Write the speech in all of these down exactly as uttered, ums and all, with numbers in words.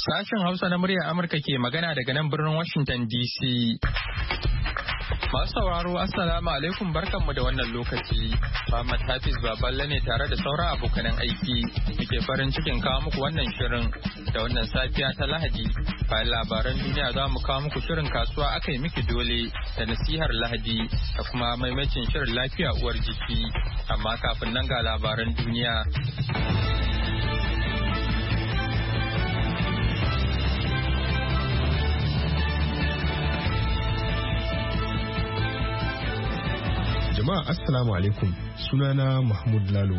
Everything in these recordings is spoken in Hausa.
Sashen Hausa na muryar Amurka ke magana daga nan birnin Washington D C. Masu sauraro Assalamu alaikum barkanmu da wannan lokaci. Muhammad Hafiz Baballe ne tare da sauran abokanan aiki muke farin cikin kawo muku wannan shirin da wannan safiya ta Lahadi. Bayan labaran duniya za mu kawo muku shirin kasuwa aka yi miki dole da nasihar Lahadi da kuma maimacin shirin lafiya uwar jiki. Amma kafin nan ga labaran duniya. Jama'a Assalamu alaikum, sunana Mahmud Lalo.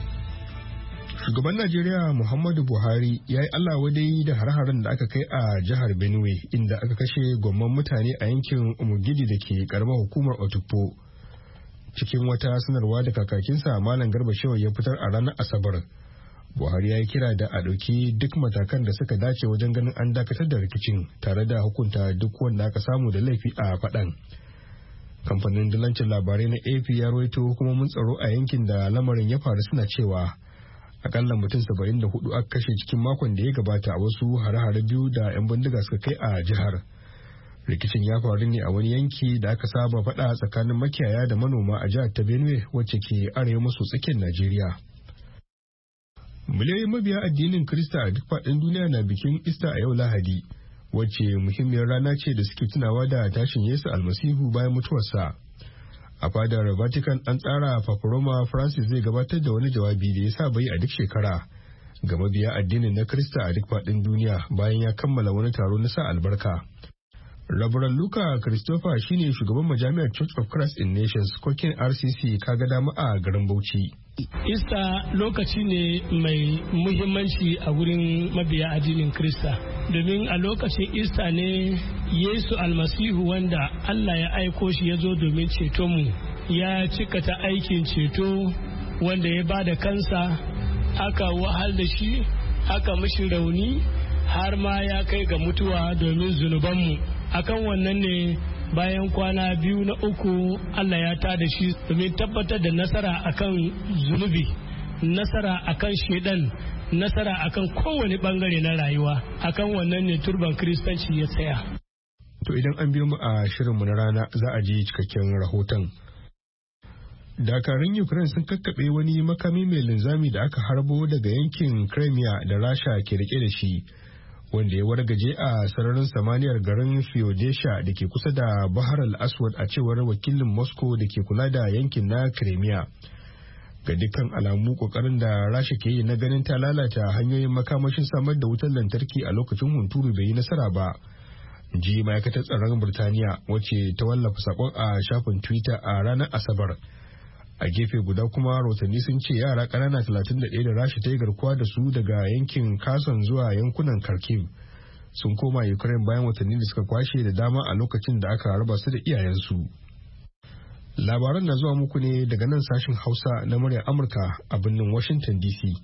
Shugaban Najeriya Muhammadu Buhari ya yi Allah wadai da har-haren da aka kai a jihar Benue inda aka kashe gwamman mutane a yankin Umugidi da ke karamar hukumar Otukpo. Cikin wata sanarwa da kakakinsa Malam Garba Shehu ya fitar a ranar Asabar, Buhari ya yi kira da a ɗauki duk matakan da suka dace wajen ganin an dakatar da rikicin tare da hukunta duk wanda aka samu da laifi a faɗan. Kamfanin dalancin labarai na A P ya rawaito hukumomin tsaro a yankin da lamarin ya faru suna cewa akalla mutum saba'in da hudu aka kashe cikin makon da ya gabata a wasu hare-hare biyu da 'yan bindiga suka kai a jihar. Rikicin ya faru ne a wani yanki da aka saba faɗa tsakanin makiyaya da manoma a jihar ta Benue wacce ke arewa maso tsakiyar Najeriya. Miliyoyin mabiya addinin Kirista a duk faɗin duniya na bikin Ista a yau Lahadi, wacce muhimmiyar rana ce da suke tunawa da tashin Yesu Almasihu bayan mutuwarsa. A fadar Vatican an tsara Papa Roma Francis zai gabatar da wani jawabi da ya sa bai a duk shekara ga mabiya addinin na Kirista a duk faɗin duniya bayan ya kammala wani taro na sa albarka. Rabaran Luka Christopher shine shugaban majami'ar Church of Christ in Nations kokin R C C kaga dama a garin Bauchi. Ista lokaci ne mai muhimmanci a wurin mabiya addinin Krista, domin a lokacin Ista ne Yesu Almasihu wanda Allah ya aiko shi ya zo domin cetonmu, ya cikata aikin ceto wanda ya bada kansa, aka wahal da shi, aka mishi rauni har ma ya kai ga mutuwa domin zunubanmu. Akan wannan ne bayan kwana biyu na uku Allah ya tada shi domin tabbatar da nasara akan zunubi, nasara akan shedan, nasara akan kowane bangare na rayuwa. Akan wannan ne turban Kiristanci ya tsaya. To idan an biyo mu a shirinmu na rana za a ji cikakken rahoton. Dakarun Ukraine sun kakkaɓe wani makami mai linzami da aka harbo daga yankin Crimea da Rasha ke rike da shi, wanda ya wargaje a sararin samaniyar garin Fyodesha da ke kusa da Bahar al-Aswad a cewar wakilin Moscow da ke kula da yankin na Crimea. Ga dukkan alamu kokarin da Rasha ke yi na ganin ta lalata hanyoyin makamashin samar da wutar lantarki a lokacin hunturu bai yi nasara ba, ji ma'aikatar tsaron Birtaniya wacce ta wallafa sakon a shafin Twitter a ranar Asabar. A gefe guda kuma rahotanni sun ce yara ƙanana talatin da ɗaya da Rasha ta yi garkuwa da su daga yankin Kherson zuwa yankunan Kharkiv sun koma Ukraine bayan watanni da suka kwashe da dama a lokacin da aka raba su da iyayensu. Labaran na zuwa muku ne daga nan sashin Hausa na muryar Amurka a birnin Washington D C.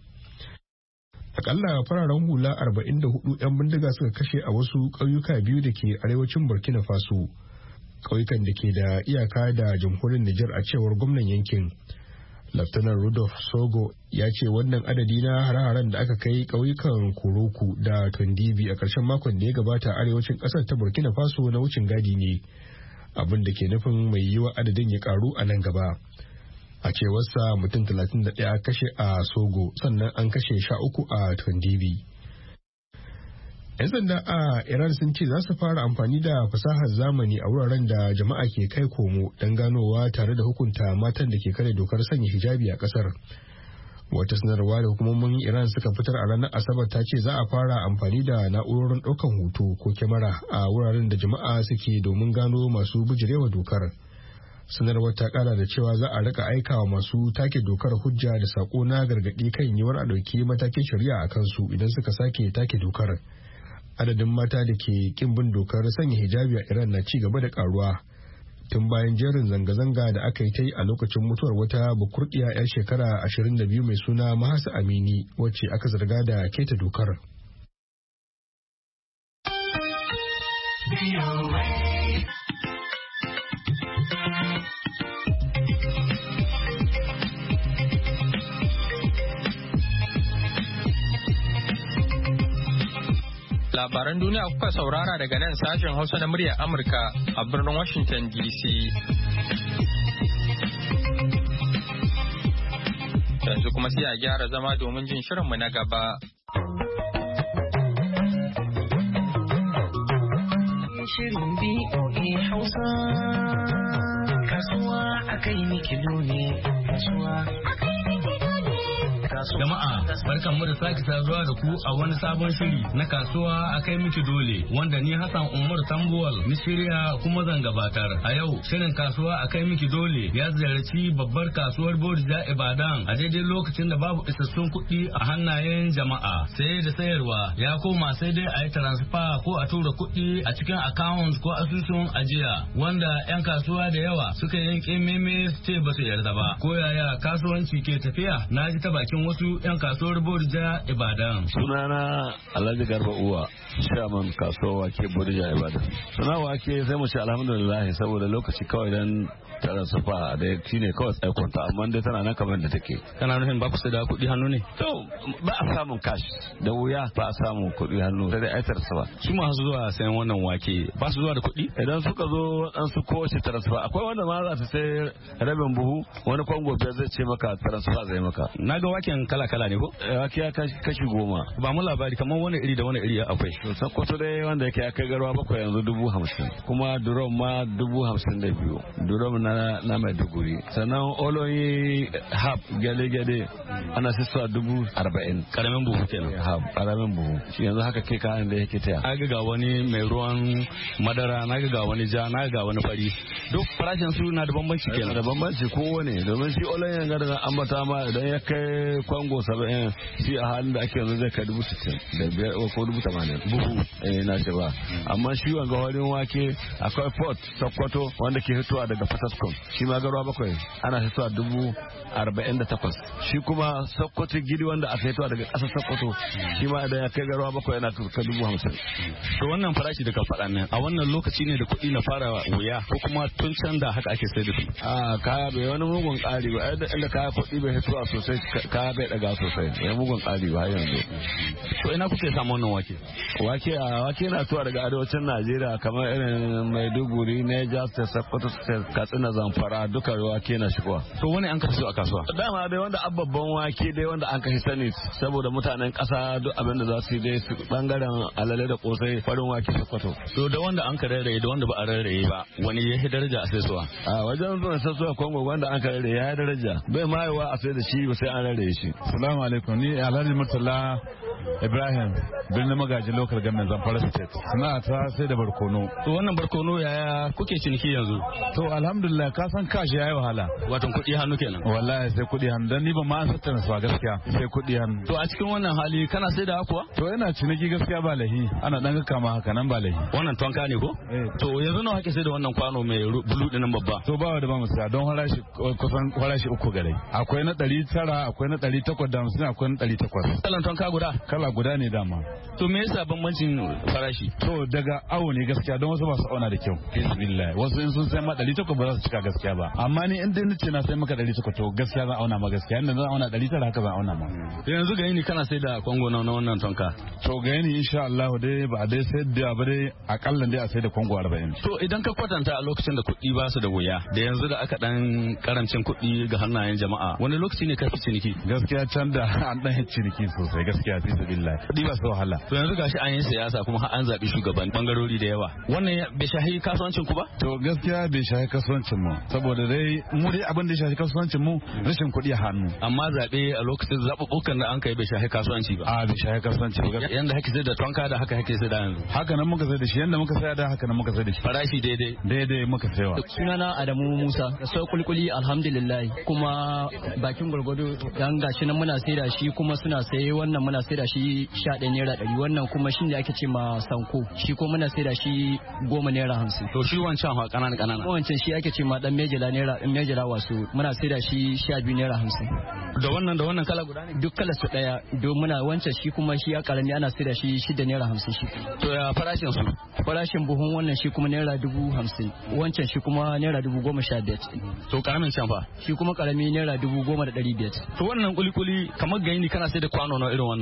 Akalla fararen hula arba'in da hudu 'yan bindiga suka kashe a wasu ƙauyuka biyu da ke arewacin Burkina Faso, ƙauyukan da ke da iyaka da jamhuriyar Nijar a cewar gwamnan yankin. Laftanar Rudolf Sogo ya ce wannan adadi na hare-haren da aka kai ƙauyukan Koroku da Tondibi a ƙarshen makon da ya gabata arewacin ƙasar ta Burkina Faso na wucin gadi ne, abin da ke nufin mai yiwa adadin ya karu a nan gaba. A cewarsa mutum talatin da ɗaya kashe a Sogo sannan an kashe sha uku a Tondibi. 'Yan sanda a Iran sun ce za su fara amfani da fasahar zamani a wuraren da jama'a ke kai komo don ganowa tare da hukunta matan da ke kare dokar sanya hijabi a kasar. Wata sanarwa da hukumomin Iran suka fitar a ranar Asabar ta ce za a fara amfani da na'urorin ɗaukan hoto ko kyamara a wuraren da jama'a suke domin gano masu bijirewa dokar. Sanarwar ta kara da cewa za a rika aikawa masu take dokar hujja da sako na gargaɗi kan yiwuwar a ɗauki matakin shari'a a kansu idan suka sake take dokar. Adadin mata da ke kin bin dokar sanya hijabi a Iran na ci gaba da karuwa tun bayan jerin zanga-zanga da aka yi ta yi a lokacin mutuwar wata bukurdiya 'yar shekara ashirin da biyu mai suna Mahasa Amini wacce aka zarga da keta dokar. Labaran duniya kuka saurara daga nan sashen Hausa na muryar Amurka a birnin Washington D C. Yanzu kuma sai a gyara zama domin jin shirinmu na gaba. Shirin B O A Hausa. Kasuwa akai mikilo ne. Kasuwa akai mikilo ne. Jama'a, barkan mu da sake saduwa da ku a wani sabon shiri na kasuwa a kai miki dole wanda ni Hassan Umar Tambuwal ni shirya kuma zan gabatar. A yau shirin kasuwa a kai miki dole ya ziyarci babbar kasuwar Bodija Ibadan a daidai lokacin da babu isassun kuɗi a hannayen jama'a. Saye da sayarwa ya koma sai dai a yi transfer ko a tura kuɗi a cikin account ko asusun ajiya wanda 'yan kasuwa da yawa suka yanke meme su ce ba su yarda ba. Ko yaya kasuwanci ke tafiya? Na ji ta bakin wasu 'yan kasuwar Bodija Ibadan. Sunana Alhaji Garba Uwa, shaman kasuwar wake Bodija Ibadan. Suna wake sai mu ce alhamdulillah saboda lokaci kawai dan tara sufa da shi ne kawai tsaikonta amma dai tana nan kamar da take. Kana nufin ba ku sai da kuɗi hannu ne? To ba a samun cash da wuya ba a samun kuɗi hannu sai dai aitar sufa. Su masu zuwa sayan wannan wake ba su zuwa da kuɗi? Idan suka zo an su kowace transfer akwai wanda ma za ta sai rabin buhu wani kwango biyar zai ce maka transfer zai maka. Na ga waken kala-kala ne ko? Wake ya kashi goma. Ba mu labari kamar wani iri da wani iri akwai. Sakkwato dai wanda yake ya kai garwa bakwai yanzu dubu hamsin kuma durom ma dubu hamsin da biyu durom na na Maiduguri sannan oloyi hab gele-gele ana sissuwa dubu arba'in karamin buhu kenan. Hab karamin buhu shi yanzu haka kai kayan da yake taya. Na ga wani mai ruwan madara, na ga wani ja, na ga wani fari. Duk farashin su na da bambanci kenan. Da bambanci kowane domin shi oloyin ga da ambata ma idan ya kai kwango saba'in shi a halin da ake yanzu zai kai dubu sittin da biyar ko dubu tamanin buhu eh na ce ba amma shi wanga warin wake akwai port Sokoto wanda ke fitowa daga Fataskom shi ma garwa bakwai ana fitowa dubu arba'in da takwas shi kuma Sokoto gidi wanda aka fitowa daga ƙasar Sokoto shi ma idan ya kai garwa bakwai yana kai dubu hamsin. To wannan farashi da ka faɗa nan a wannan lokaci ne da kuɗi na fara wuya ko kuma tun can da haka ake sai da su? A kaya bai wani mugun ƙari ba inda kaya kuɗi bai fitowa sosai kaya bai daga sosai ya mugun ƙari ba yanzu. To ina kuke samu wannan wake? Wake a wake na tuwa daga arewacin Najeriya kamar irin Maiduguri, Niger State, Sokoto State, Katsina, Zamfara duka wake na shigowa. To wani an kasu a kasuwa? Dama dai wanda ababban wake dai wanda an kashi sani saboda mutanen ƙasa duk abin da za su yi dai su bangaren alale da kosai farin wake Sokoto. To da wanda an ka rarraye da wanda ba a rarraye ba wani ya yi daraja a saisuwa? A wajen zuwa saisuwa Kongo wanda an ka rarraye ya yi daraja bai ma yiwa a sai da shi ba sai an rarraye shi. Assalamu alaikum ni Alhaji Murtala Ibrahim birnin magaji local government Zamfara state suna ta sai da barkono. To wannan barkono yaya kuke ciniki yanzu? To alhamdulillah ka san kashi yayi wahala. Wato kuɗi hannu kenan. Wallahi sai kuɗi hannu dan ni ba ma an sattana su gaskiya sai kuɗi hannu. To a cikin wannan hali kana sai da kuwa? To ina ciniki gaskiya ba lahi ana dan kama haka nan ba lahi. Wannan tonka ne ko? Eh. To yanzu nawa kake sai da wannan kwano mai bulu din babba? To ba da ba mu saya don farashi kusan farashi uku gare. Akwai na ɗari tara akwai na ɗari takwas da hamsin akwai na ɗari takwas. Kalan tonka guda? Kala guda ne dama. To me yasa bambancin farashi? To daga awo ne gaskiya don wasu ba su auna da kyau. Bismillah. Wasu in sun sai ma ɗari takwas ba za su cika gaskiya ba. Amma ni in dai nace na sai maka ɗari takwas to gaskiya zan auna ma gaskiya. Inda zan auna ɗari tara haka zan auna ma. Yanzu ga yini kana sai da kwango na wannan tonka? To ga yini insha Allah dai ba dai sai da ba dai akalla dai a sai da kwango arba'in. To idan ka kwatanta a lokacin da kuɗi ba su da wuya da yanzu da aka dan karancin kuɗi ga hannayen jama'a wani lokaci ne ka fi ciniki? Gaskiya can da an dan ciniki sosai gaskiya fi sabilillah. Kuɗi ba su wahala. To yanzu gashi an yi siyasa kuma har an zaɓi shugaban bangarori da yawa. Wannan bai shahi kasuwancin ku ba? To gaskiya bai shahi kasuwancin mu saboda dai mu dai abin da ya shahi kasuwancin mu rashin kuɗi a hannu. Amma zaɓe a lokacin zaɓuɓɓukan da an kai bai shahi kasuwanci ba. A bai shahi kasuwanci ba. Yanda hake sai da tonka da haka hake sai da yanzu. Haka nan muka sai da shi yanda muka sai da haka nan muka sai da shi. Farashi daidai. Daidai muka saiwa. Sunana Adamu Musa da sau kulkuli alhamdulillah kuma bakin gwargwado dan gashi nan muna sai da shi kuma suna saye wannan muna sai da shi sha ɗaya naira ɗari wannan kuma shi ne ake ce ma sanko shi ko muna sai da shi goma naira hamsin. To shi wancan ha kanana kanana. Wancan shi ake ce ma dan mejela naira dan mejela wasu muna sai da shi sha biyu naira hamsin. Da wannan da wannan kala guda ne? Duk kala su ɗaya don muna wancan shi kuma shi a karami ana sai da shi shida naira hamsin shi. To ya farashin su? Farashin buhun wannan shi kuma naira dubu hamsin wancan shi kuma naira dubu goma sha biyar. To karamin can fa? Shi kuma karami naira dubu goma da ɗari biyar. To wannan kulikuli kamar gani kana sai da kwano na irin wannan?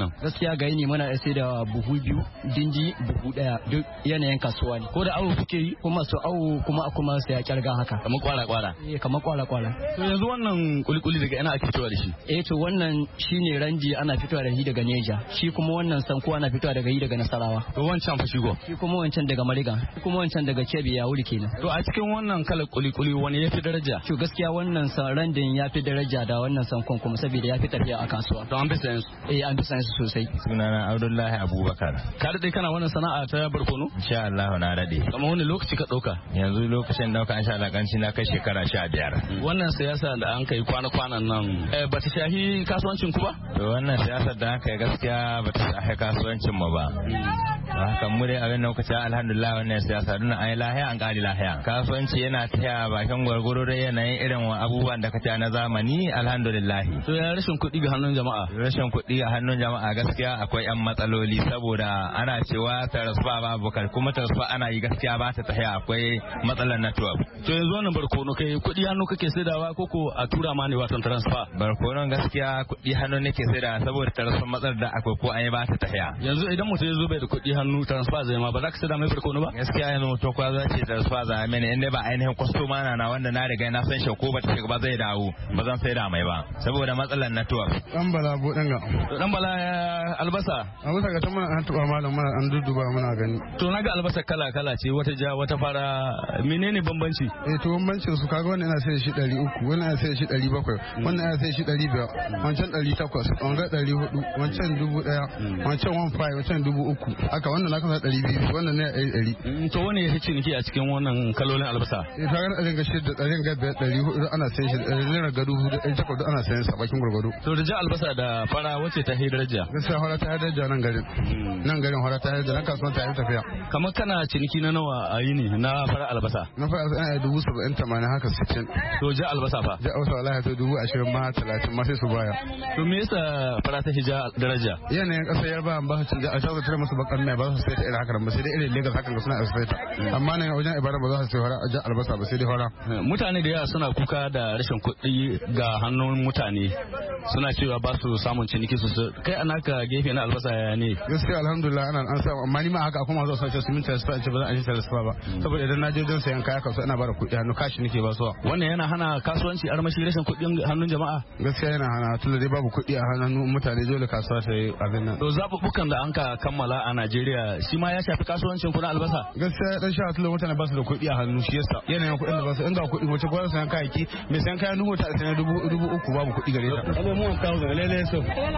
gaskiya ga yini muna sai da buhu biyu dinji buhu daya duk yanayin kasuwa ne ko da awo kuke yi kuma su awo kuma kuma sai ya kyarga haka kamar kwara kwara eh kamar kwara kwara to yanzu wannan kulikuli daga ina ake fitowa da shi eh to wannan shine ranji ana fitowa da shi daga Neja shi kuma wannan sanko ana fitowa daga yi daga Nasarawa to wancan fa shigo shi kuma wancan daga Mariga shi kuma wancan daga Kebbi ya wuri kenan to a cikin wannan kalar kulikuli wani yafi daraja to gaskiya wannan randin yafi daraja da wannan sankon kuma saboda yafi tafiya a kasuwa to an bi sayan su eh an bi sayan su sosai sunana Abdullahi Abubakar ka dade kana wannan sana'a ta barkono insha Allah na dade kamar wani lokaci ka dauka yanzu lokacin dauka insha Allah kanci na kai shekara sha biyar wannan siyasa da an kai kwana kwanan nan eh bata shahi kasuwancin ku ba to wannan siyasar da aka yi gaskiya bata shahi kasuwancin mu ba haka mu dai abin lokaci alhamdulillah wannan siyasa duna ai lahiya an kali lahiya kasuwanci yana taya bakin gwargwaro da yanayin irin abubuwan da kace na zamani alhamdulillah to ya rashin kuɗi ga hannun jama'a rashin kuɗi a hannun jama'a gaskiya akwai yan matsaloli saboda ana cewa tarasfa babu kar kuma tarasfa ana yi gaskiya ba ta tahiya akwai matsalar network to yanzu wannan barkono kai kuɗi hannu kake saidawa koko a tura ma ne wato transfer barkonon gaskiya kuɗi hannu nake saidawa saboda tarasfa matsalar da akwai ko an yi ba ta tahiya yanzu idan mutum ya zo bai da kuɗi hannu transfer zai ma ba za ka saida mai barkono ba gaskiya yanzu mutum kwa za ce transfer za mini inda ba ainihin kwastoma na na wanda na riga na san shi ko ba ta shiga ba zai dawo ba zan saida mai ba saboda matsalar network dan bala bo dan ga to dan bala albasa albasa ga tana an tuba malam mana an dudduba muna gani to naga albasa kala kala ce wata ja wata fara menene bambanci eh to bambancin su kaga wannan ina sai shi ɗari uku wannan ina sai shi ɗari bakwai wannan ina sai shi ɗari biyar wancan ɗari takwas wannan ɗari hudu wancan dubu ɗaya wancan one five wancan dubu uku haka wannan na kasa ɗari biyu wannan ne ɗari to wani ya ciniki a cikin wannan kalolin albasa eh to ga ɗarin ga shi da ɗarin ga ɗari hudu ana sai shi ɗarin ga dubu ɗari takwas ana sayan sa bakin gurgudu to da ja albasa da fara wace ta daraja gaskiya fara ta daraja nan garin nan garin fara ta daraja nan kasuwan ta yi tafiya kamar kana ciniki na nawa a yini na fara albasa na fara albasa dubu saba'in tamanin haka sittin to ja albasa fa ja albasa wallahi to dubu ashirin ma talatin ma sai su baya to me yasa fara ta hija daraja yanayin kasar yarba ba su canja a shawar tare musu bakan mai ba su sai ta irin haka ba sai dai irin Lagos hakan suna sai ta amma nan wajen ibada ba za su sai fara ja albasa ba sai dai fara mutane da yawa suna kuka da rashin kuɗi ga hannun mutane suna cewa ba su samun ciniki su kai ana ka gefe na albasa ya ne gaskiya alhamdulillah ana an samu amma ni ma haka kuma zo sai su min transfer ce ba zan aje transfer ba saboda idan na je don sayan kaya kasu ina bara kuɗi hannu kashi nake ba su wannan yana hana kasuwanci armashi rashin kuɗin hannun jama'a gaskiya yana hana tunda dai babu kuɗi a hannun mutane dole kasuwa ta yi abin nan to zaɓuɓɓukan da an ka kammala a Najeriya shi ma ya shafi kasuwancin kuna albasa gaskiya dan sha tunda mutane ba su da kuɗi a hannu shi yasa yanayin kuɗin da ba su in ga kuɗi wace gwamnati sayan kayayyaki mai sayan kayan dubu ta sayan dubu dubu uku babu kuɗi gare ta mu one thousand lele so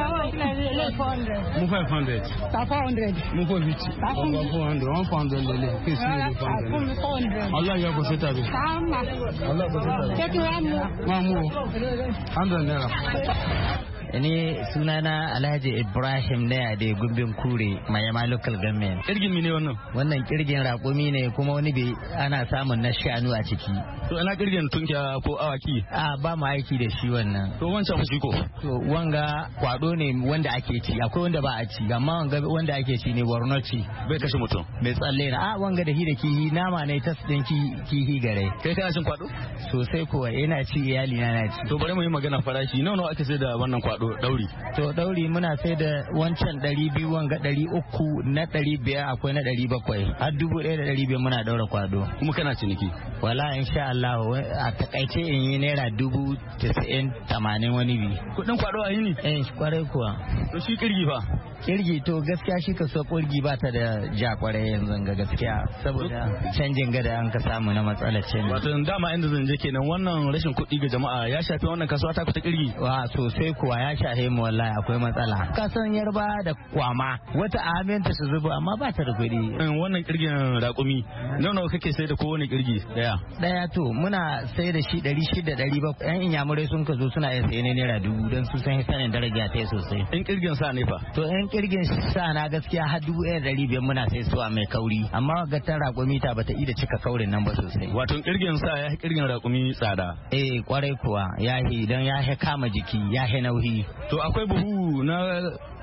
mu five hundred ta four hundred mu four fifty mu four hundred one four hundred lele ke su ne four hundred Allah ya kusa ta bi Allah kusa ta bi ke mu ma mu hundred naira Ni sunana Alhaji Ibrahim ne a da gumbin kure Mayama local government. Kirgin ne wannan? Wannan kirgin raƙumi ne kuma wani bai ana samun na shanu a ciki. To ina kirgin tunkiya ko awaki? A ba mu aiki da shi wannan. To wancan fushi ko? To wanga kwado ne wanda ake ci akwai wanda ba a ci amma wanga wanda ake ci ne Borno ci. Bai kashe mutum. Bai tsalle na a wanga da hi da kihi nama ne tas din kihi gare. Kai kana cin kwado? Sosai kuwa ina ci iyali na na ci. To bari mu yi magana farashi nawa nawa ake sai da wannan kwado dauri? To dauri muna sai da wancan ɗari biyu wanga ɗari uku na ɗari biyar akwai na ɗari bakwai har dubu ɗaya da ɗari biyar muna daura kwado. Kuma kana ciniki? Wala insha Allah a takaice in yi naira dubu tisa'in tamanin wani bi. Kuɗin kwado a yi ne? Eh kwarai kuwa. To shi kirgi fa? Kirgi to gaskiya shi ka so kirgi ba ta da ja kwarai yanzu ga gaskiya saboda canjin gada an ka samu na matsalar canji. Wato dama inda zan je kenan wannan rashin kuɗi ga jama'a ya shafi wannan kasuwa ta fita kirgi? Wa sosai kuwa ya shafe mu wallahi akwai matsala. Kasan yarba da kwama wata aminta su zuba amma ba ta da kuɗi. Wannan kirgin raƙumi nawa nawa kake sai da kowane kirgi daya? Daya to muna sai da shi ɗari shida ɗari bakwai yan inyamurai sun ka zo suna iya saye ne naira dubu don su san sanin daraja ta sosai. In kirgin sa ne fa? To yan kirgin sa na gaskiya har dubu ɗaya ɗari biyar muna sai suwa mai kauri amma ga ta raƙumi ta bata iya cika kaurin nan ba sosai. Wato kirgin sa ya kirgin raƙumi tsada? Eh kwarai kuwa ya hi don ya kama jiki ya nauyi. To akwai buhu na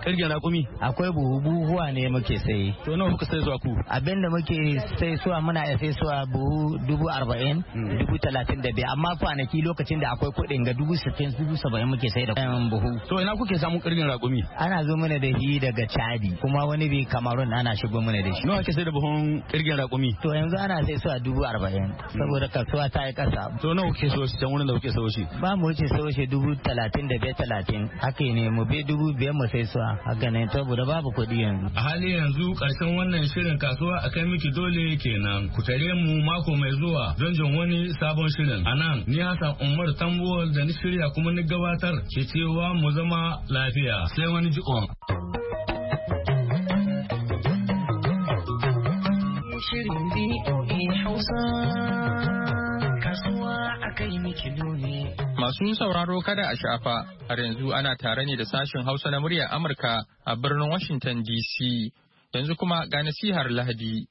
kirgin raƙumi? Akwai buhu buhuwa ne muke sai. To nawa kuka sai zuwa ku? Abinda muke sai suwa muna ya sai suwa buhu dubu arba'in, dubu talatin da biyar amma kwanaki lokacin da akwai kuɗin ga dubu sittin, dubu saba'in muke sai da buhu. To ina kuke samun kirgin raƙumi? Ana zo mana da shi daga Chadi kuma wani bi Cameroon ana shigo mana da shi. Nawa ake sai da buhun kirgin raƙumi? To yanzu ana sai suwa dubu arba'in saboda kasuwa ta yi ƙasa. To nawa kuke so shi can wurin da kuke so shi? Ba mu wuce so shi dubu talatin da biyar talatin haka ne mu bi dubu biyar mu sai suwa haka ne saboda babu kuɗi yanzu. A hali yanzu ƙarshen wannan shirin kasuwa a kai miki dole kenan ku tare mu mako mai zuwa don jin wani sabon shirin. A nan ni Hassan Umar Tambuwal da ni shirya kuma ni gabatar ke cewa mu zama lafiya sai wani jikon. Shirin B O A Hausa kasuwa a kai miki dole. Masu sauraro kada a shafa har yanzu ana tare ne da sashen Hausa na muryar Amurka a birnin Washington D C. Yanzu kuma ga nasihar Lahadi.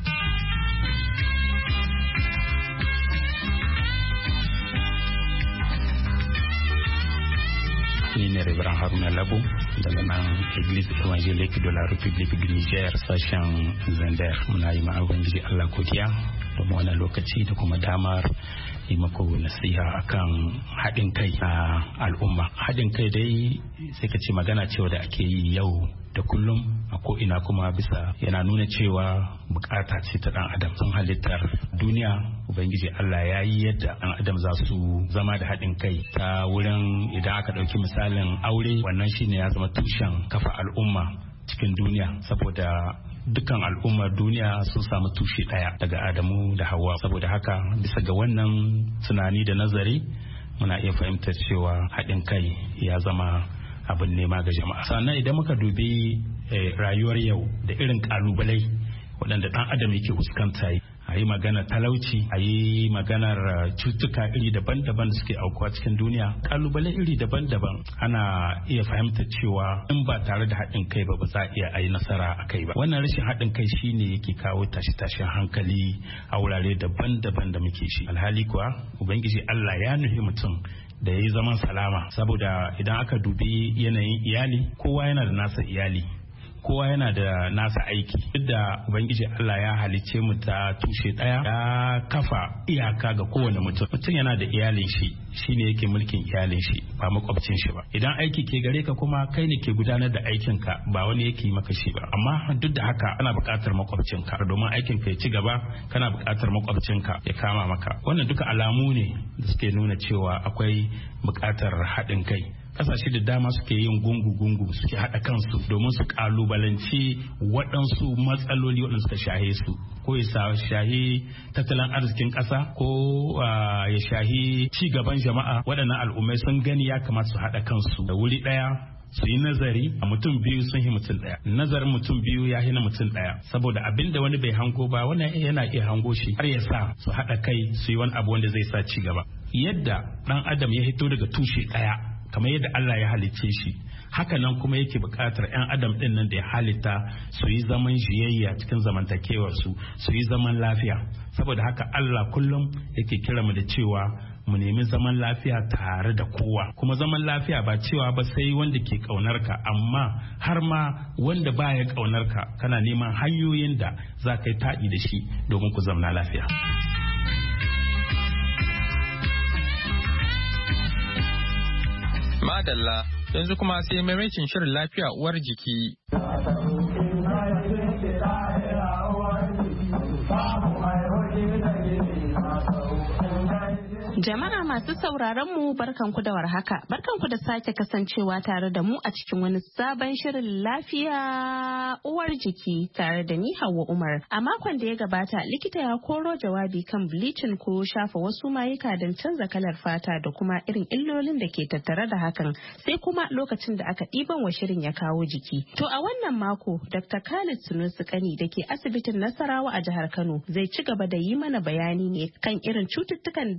Ni ne Reverend Haruna Labo daga nan Église Évangélique de la République du Niger sashen Zender. Muna yi ma Ubangiji Allah godiya da wannan lokaci da kuma damar yi mako nasiha akan haɗin kai a al'umma. Haɗin kai dai sai ka ce magana cewa da ake yi yau da kullum a ko'ina kuma bisa yana nuna cewa bukata ce ta ɗan adam sun halittar duniya. Ubangiji Allah ya yi yadda ɗan adam za su zama da haɗin kai ta wurin idan aka ɗauki misalin aure wannan shine ya zama tushen kafa al'umma cikin duniya saboda dukkan al'ummar duniya sun samu tushe ɗaya daga Adamu da Hawwa. Saboda haka bisa ga wannan tunani da nazari muna iya fahimtar cewa haɗin kai ya zama abin nema ga jama'a. Sannan idan muka dubi rayuwar yau da irin ƙalubalai waɗanda ɗan adam yake fuskanta a yi maganar talauci a yi maganar cutuka iri daban-daban da suke aukuwa cikin duniya kalubale iri daban-daban ana iya fahimtar cewa in ba tare da haɗin kai ba ba za a iya a yi nasara a kai ba. Wannan rashin haɗin kai shine yake kawo tashe-tashen hankali a wurare daban-daban da muke shi. Alhali kuwa ubangiji Allah ya nufi mutum da ya yi zaman salama saboda idan aka dubi yanayin iyali kowa yana da nasa iyali kowa yana da nasa aiki. Duk da ubangiji Allah ya halicce mu ta tushe daya ya kafa iyaka ga kowane mutum. Mutum yana da iyalin shi shine yake mulkin iyalin shi ba makwabcin shi ba. Idan aiki ke gare ka kuma kai ne ke gudanar da aikin ka ba wani yake yi maka shi ba. Amma duk da haka ana buƙatar makwabcin ka domin aikin ka ya ci gaba kana buƙatar makwabcin ka ya kama maka. Wannan duka alamu ne da suke nuna cewa akwai buƙatar haɗin kai. Kasashe da dama suke yin gungu-gungu suke haɗa kansu domin su kalubalanci waɗansu matsaloli waɗanda suka shahe su ko ya shahi tattalin arzikin ƙasa ko ya shahi ci gaban jama'a. Waɗannan al'ummai sun gani ya kamata su haɗa kansu da wuri ɗaya su yi nazari a mutum biyu sun yi mutum ɗaya. Nazarin mutum biyu ya hina mutum ɗaya saboda abin da wani bai hango ba wannan yana iya hango shi har ya sa su haɗa kai su yi wani abu wanda zai sa ci gaba. Yadda ɗan adam ya hito daga tushe ɗaya kamar yadda Allah ya halicce shi haka nan kuma yake buƙatar 'yan adam ɗin nan da ya halitta su yi zaman jiyayya cikin zamantakewar su su yi zaman lafiya. Saboda haka Allah kullum yake kira mu da cewa mu nemi zaman lafiya tare da kowa kuma zaman lafiya ba cewa ba sai wanda ke ƙaunar ka amma har ma wanda baya ƙaunar ka kana neman hanyoyin da za ka yi taɗi da shi domin ku zamna lafiya. Madalla yanzu kuma sai maimakin shirin lafiya uwar jiki. Jama'a masu sauraron mu barkanku da warhaka. Barkanku da sake kasancewa tare da mu a cikin wani sabon shirin lafiya uwar jiki tare da ni Hauwa Umar. A makon da ya gabata likita ya koro jawabi kan bleaching ko shafa wasu mayuka don canza kalar fata da kuma irin illolin da ke tattare da hakan. Sai kuma lokacin da aka ɗiban wa shirin ya kawo jiki. To a wannan mako Doctor Khalid Sunusi Kani da ke asibitin Nasarawa a jihar Kano zai ci gaba da yi mana bayani ne kan irin cututtukan da shafa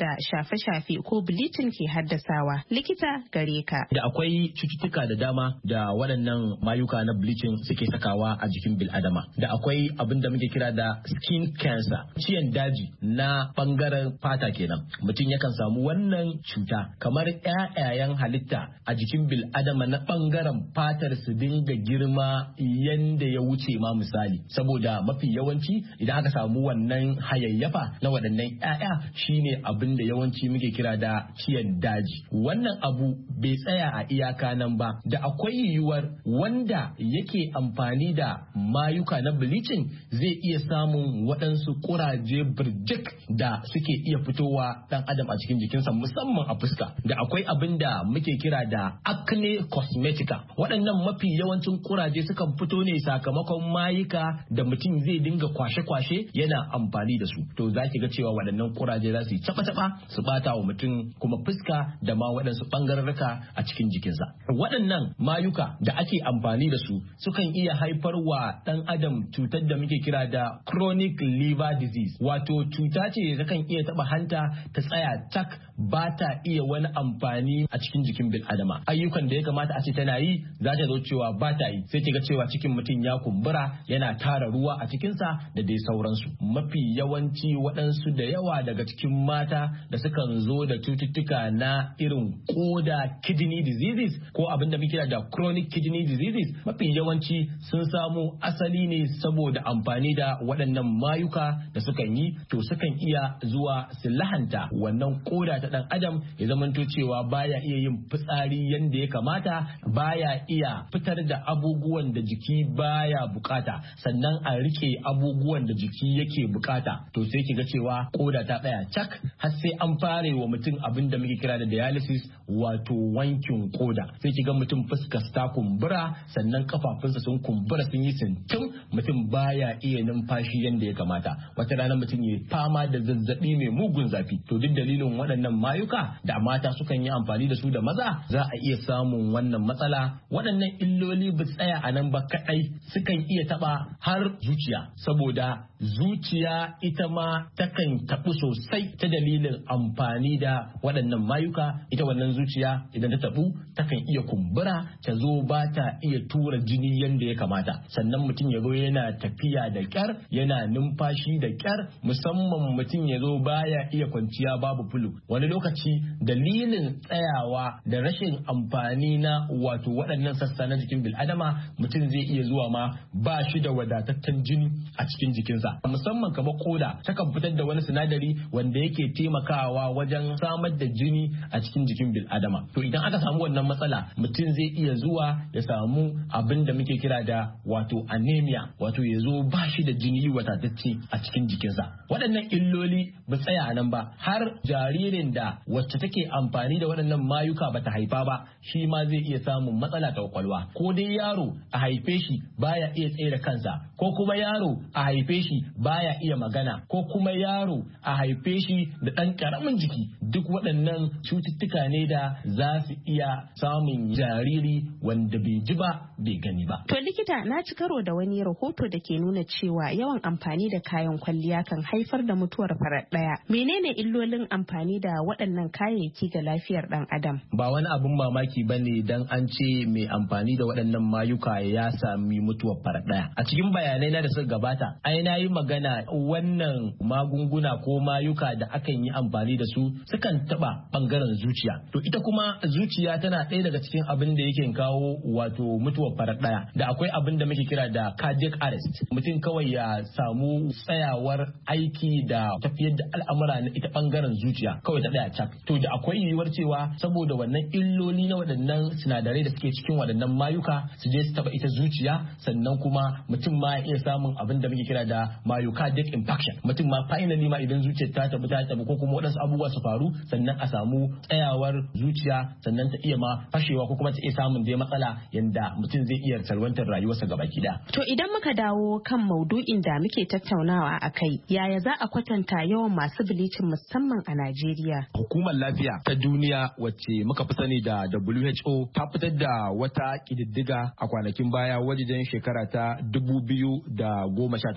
shafe-shafe ko bleaching ke haddasawa. Likita gare ka. Da akwai cututtuka da dama da waɗannan mayuka na bleaching suke sakawa a jikin bil'adama. Da akwai abin da muke kira da skin cancer, ciyan daji na bangaren fata kenan. Mutum yakan samu wannan cuta kamar ƴaƴayen halitta a jikin bil'adama na bangaren fatar su dinga girma yanda ya wuce ma misali. Saboda mafi yawanci idan aka samu wannan hayayyafa na waɗannan ƴaƴa shine abin da yawanci muke kira da ciyan daji. Wannan abu bai tsaya a iyaka nan ba, da akwai yiwuwar wanda yake amfani da mayuka na bleaching zai iya samun waɗansu kuraje birjik da suke iya fitowa ɗan adam a cikin jikinsa musamman a fuska. Da akwai abin da muke kira da acne cosmetica. Waɗannan mafi yawancin kuraje sukan fito ne sakamakon mayuka da mutum zai dinga kwashe-kwashe yana amfani da su. To za ki ga cewa waɗannan kuraje za su yi taba-taba su bata wa mutum kuma fuska da ma waɗansu ɓangararraka a cikin jikinsa. Waɗannan mayuka da ake amfani da su sukan iya haifar wa ɗan adam cutar da muke kira da chronic liver disease, wato cuta ce da kan iya taɓa hanta ta tsaya tak ba ta iya wani amfani a cikin jikin bil adama. Ayyukan da ya kamata a ce tana yi za ta zo cewa ba ta yi, sai ki ga cewa cikin mutum ya kumbura yana tara ruwa a cikinsa da dai sauransu. Mafi yawanci waɗansu da yawa daga cikin mata da sukan zo da cututtuka na irin koda kidney diseases ko abin da muke kira da chronic kidney diseases, mafi yawanci sun samu asali ne saboda amfani da waɗannan mayuka da sukan yi. To sukan iya zuwa su lahanta wannan koda ta ɗan adam ya zamanto cewa baya iya yin fitsari yanda ya kamata, baya iya fitar da abubuwan da jiki baya bukata, sannan a rike abubuwan da jiki yake bukata. To sai ki ga cewa koda ta tsaya cak har sai an fare wa mutum abin da muke kira da dialysis, wato wankin koda. Sai ki ga mutum fuskar ta kumbura, sannan kafafunsa sun kumbura sun yi sintim, mutum baya iya numfashi yanda ya kamata. Wata rana mutum ya fama da zazzabi mai mugun zafi. To duk dalilin waɗannan mayuka da mata sukan yi amfani da su da maza za a iya samun wannan matsala. Waɗannan illoli ba tsaya a nan ba kaɗai, sukan iya taɓa har zuciya, saboda zuciya ita ma takan taɓu sosai ta dalilin amfani da waɗannan mayuka. Ita wannan zuciya idan ta taɓu takan iya kumbura, ta zo ba ta iya tura jini yadda ya kamata, sannan mutum ya zo yana tafiya da ƙyar, yana numfashi da ƙyar, musamman mutum ya zo baya iya kwanciya babu fulu. Wani lokaci dalilin tsayawa da rashin amfani na wato waɗannan sassa na jikin bil'adama, mutum zai iya zuwa ma ba shi da wadataccen jini a cikin jikinsa. Musamman kamar koda takan fitar da wani sinadari wanda yake taimakawa wajen samar da jini a cikin jikin bil'adama. To idan aka samu wannan matsala, mutum zai iya zuwa ya samu abin da muke kira da wato anemia, wato ya zo ba shi da jini wadatacce a cikin jikinsa. Waɗannan illoli ba tsaya a nan ba, har jaririn da wacce take amfani da waɗannan mayuka bata haifa ba, shi ma zai iya samun matsala ta kwakwalwa. Ko dai yaro a haife shi baya iya tsaye da kansa, ko kuma yaro a haife shi baya iya magana, ko kuma yaro a haife shi da ɗan ƙaramin jiki. Duk waɗannan cututtuka ne da za su iya samun jariri wanda bai ji ba bai gani ba. To likita, na ci karo da wani rahoto da ke nuna cewa yawan amfani da kayan kwalliya kan haifar da mutuwar farat ɗaya. Menene illolin amfani da waɗannan kayayyaki ga lafiyar ɗan adam? Ba wani abun mamaki ba ne dan an ce mai amfani da waɗannan mayuka ya sami mutuwar farat ɗaya. A cikin bayanai na da suka gabata, ai na yi magana wannan magunguna ko mayuka da akan yi amfani da su sukan taɓa ɓangaren zuciya. To ita kuma zuciya tana ɗaya daga cikin abin da yake kawo wato mutuwar farat ɗaya. Da akwai abin da muke kira da cardiac arrest. Mutum kawai ya samu tsayawar aiki da tafiyar da al'amura na ita ɓangaren zuciya kawai ta ɗaya cak. To da akwai yiwuwar cewa saboda wannan illoli na waɗannan sinadarai da suke cikin waɗannan mayuka su je su taɓa ita zuciya, sannan kuma mutum ma ya iya samun abin da muke kira da myocardic infarction. Mutum ma finally ma idan zuciyar ta tabu ta tabu ko kuma waɗansu abubuwa su faru, sannan a samu tsayawar zuciya, sannan ta iya ma fashewa ko kuma ta iya samun dai matsala yanda mutum zai iya salwantar rayuwarsa gaba ɗaya. To idan muka dawo kan maudu'in da muke tattaunawa a kai, yaya za a kwatanta yawan masu bilicin musamman a Najeriya? Hukumar lafiya ta duniya wacce muka fi sani da W H O ta fitar da wata kididdiga a kwanakin baya wajen shekara ta dubu biyu da goma sha takwas.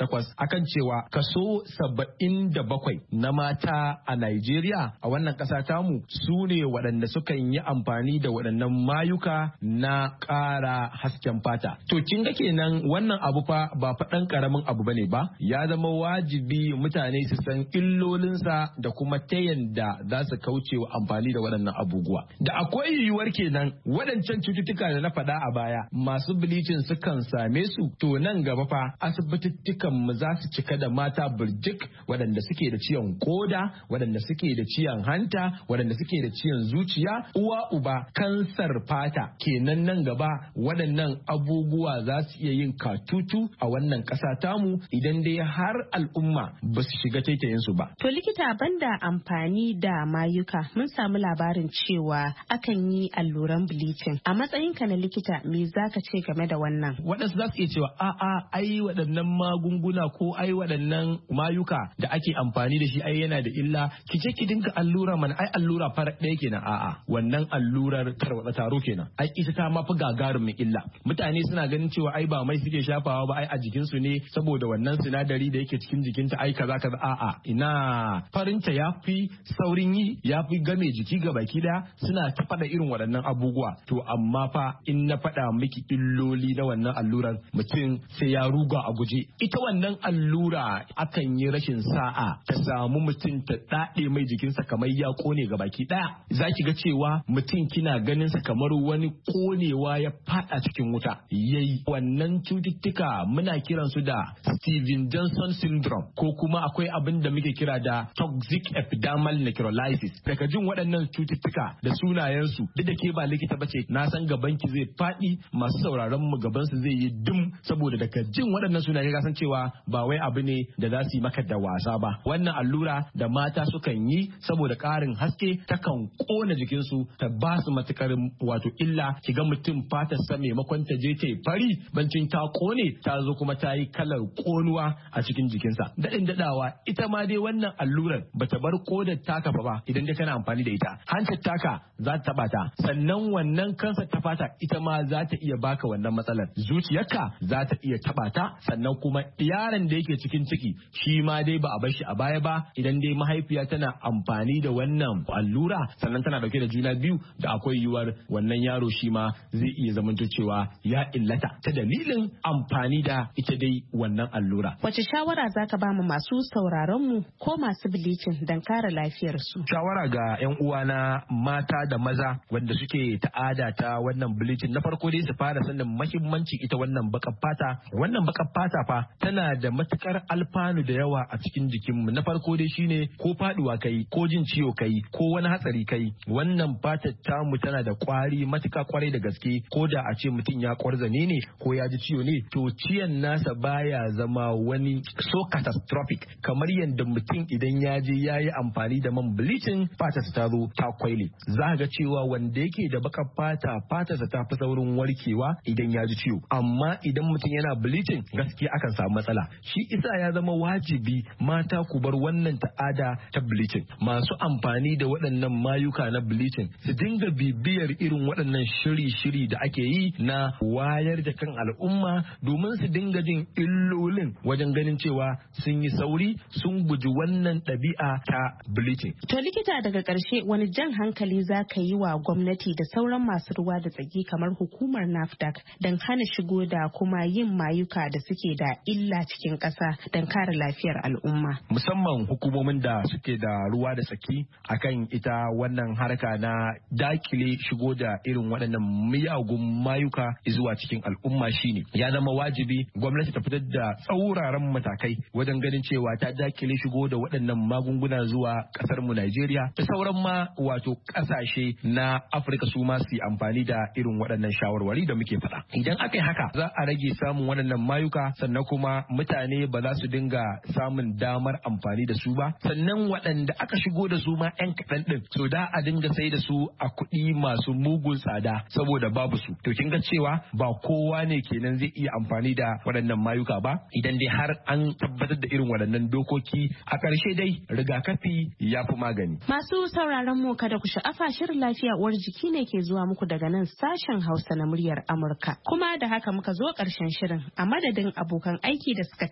akan cewa kaso saba'in da bakwai na mata a Najeriya a wannan ƙasa tamu su ne waɗanda sukan yi amfani da waɗannan mayuka na ƙara hasken fata. To kin ga kenan wannan abu fa ba faɗan ƙaramin abu bane ba, ya zama wajibi mutane su san illolinsa da kuma ta yanda za su kauce wa amfani da waɗannan abubuwa. Da akwai yiwuwar kenan waɗancan cututtuka da na faɗa a baya masu bleaching sukan same su, to nan gaba fa asibitittukan mu za su cika da mata burjik waɗanda suke da ciwon koda, waɗanda suke da ciwon hanta, waɗanda suke da ciwon zuciya, uwa uba kansar fata. Kenan nan gaba waɗannan abubuwa za su iya yin katutu a wannan ƙasa tamu idan dai har al'umma ba su shiga taitayin su ba. To likita, banda amfani da mayuka mun samu labarin cewa akan yi alluran bleaching. A matsayinka na likita me zaka ce game da wannan? Waɗansu za su iya cewa a'a ai waɗannan magunguna ko ai waɗannan mayuka da ake amfani da shi ai yana da illa, ki je ki dinga allura mana, ai allura fara ɗaya kenan. A'a, wannan allurar tarwatsa taro kenan, ai ita ta ma fi gagarumin illa. Mutane suna ganin cewa ai ba mai suke shafawa ba, ai a jikin su ne saboda wannan sinadari da yake cikin jikinta ai kaza kaza. A'a, ina farinta ya fi saurin yi, ya fi game jiki ga baki daya, suna ta faɗa irin waɗannan abubuwa. To amma fa in na faɗa miki illoli na wannan allurar, mutum sai ya ruga a guje. Ita wannan allura akan yi rashin sa'a ta samu mutum ta daɗe mai jikinsa kamar ya kone ga baki daya. Za ki ga cewa mutum kina ganin sa kamar wani konewa ya fada cikin wuta yayi. Wannan cututtuka muna kiran su da Steven Johnson syndrome, ko kuma akwai abin da muke kira da toxic epidermal necrolysis. Daga jin waɗannan cututtuka da sunayensu, duk da ke ba likita bace, na san gaban ki zai faɗi, masu sauraron mu gaban su zai yi dum, saboda daga jin waɗannan sunaye ka san cewa ba wai abu ne da za su yi maka da wasa ba. Wannan allura da mata sukan yi saboda ƙarin haske takan kona jikinsu, ta ba su matukar wato illa. Ki ga mutum fatar sa maimakon ta je ta yi fari, bancin ta kone ta zo kuma ta yi kalar konuwa a cikin jikinsa. Daɗin daɗawa ita ma dai wannan allurar bata bar kodar taka ba idan dai kana amfani da ita. Hantar taka za ta taɓa ta, sannan wannan kansar ta fata ita ma za ta iya baka wannan matsalar. Zuciyarka za ta iya taɓa ta, sannan kuma yaron da yake cikin ciki shi ma dai ba a bar shi a baya ba idan dai mahaifiya tana amfani da wannan allura sannan tana dauke da juna biyu, da akwai yiwuwar wannan yaro shi ma zai iya zamanto cewa ya illata ta dalilin amfani da ita dai wannan allura. Wace shawara zaka ba mu masu sauraron mu ko masu bleaching don kare lafiyar su? Shawara ga yan uwa na mata da maza wanda suke ta'ada ta wannan bleaching, na farko dai su fara sanin muhimmanci ita wannan bakar fata. Wannan bakar fata fa tana da matukar alfanu da yawa a cikin jikinmu. Na farko dai shine ko faduwa kai, ko jin ciwo kai, ko wani hatsari kai, wannan fatar tamu tana da kwari matuka kwarai da gaske. Ko da a ce mutum ya kwarzane ne ko ya ji ciwo ne, to ciyan nasa baya zama wani so catastrophic kamar yadda mutum idan ya je ya yi amfani da man bleaching fatarsa ta zo ta kwaile. Za ga cewa wanda yake da bakar fata fatarsa ta fi saurin warkewa idan ya ji ciwo, amma idan mutum yana bleaching gaskiya akan samu matsala. Shi isa ya zama wajibi mata ku bar wannan ta'ada ta bleaching. Masu amfani da waɗannan mayuka na bleaching su dinga bibiyar irin waɗannan shiri-shiri da ake yi na wayar da kan al'umma domin su dinga jin illolin wajen ganin cewa sun yi sauri sun guji wannan ɗabi'a ta bleaching. To likita, daga ƙarshe wani jan hankali za ka yi wa gwamnati da sauran masu ruwa da tsaki kamar hukumar NAFDAC don hana shigo da kuma yin mayuka da suke da illa cikin ƙasa don kare lafiyar al'umma? Musamman hukumomin da suke da ruwa da tsaki akan ita wannan harka na dakile shigo da irin waɗannan miyagun mayuka zuwa cikin al'umma, shine ya zama wajibi gwamnati ta fitar da tsauraran matakai wajen ganin cewa ta dakile shigo da waɗannan magunguna zuwa ƙasar mu Najeriya da sauran ma wato ƙasashe na Afirka su ma su amfani da irin waɗannan shawarwari da muke faɗa. Idan aka yi haka za a rage samun waɗannan mayuka, sannan kuma mutane ba za su dinga samun damar amfani da su ba, sannan waɗanda aka shigo da su ma 'yan kaɗan ɗin so da a dinga sai da su a kuɗi masu mugun tsada saboda babu su. To kin ga cewa ba kowa ne kenan zai iya amfani da waɗannan mayuka ba idan dai har an tabbatar da irin waɗannan dokoki. A ƙarshe dai rigakafi ya fi magani. Masu sauraron mu kada ku sha'afa, shirin lafiya uwar jiki ne ke zuwa muku daga nan sashen Hausa na muryar Amurka. Kuma da haka muka zo ƙarshen shirin, a madadin abokan aiki da suka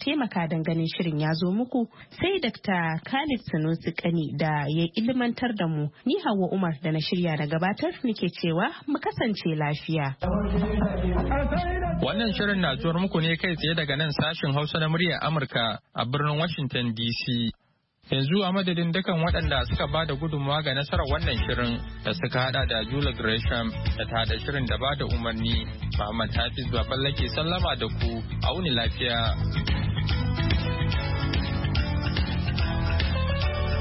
taimaka don ganin shirin ya zo muku, sai Dakta Khalid Sanusi Kani da ya ilmantar da mu. Ni Hauwa Umar da na shirya da gabatar nake cewa mu kasance lafiya. Wannan shirin na zuwar muku ne kai tsaye daga nan sashin Hausa na muryar Amurka a birnin Washington D C. Yanzu a madadin dukan waɗanda suka ba da gudunmawa ga nasarar wannan shirin da suka hada da Julia Gresham da ta hada shirin da ba da umarni, Muhammad Hafiz Baballe ke sallama da ku, a wuni lafiya.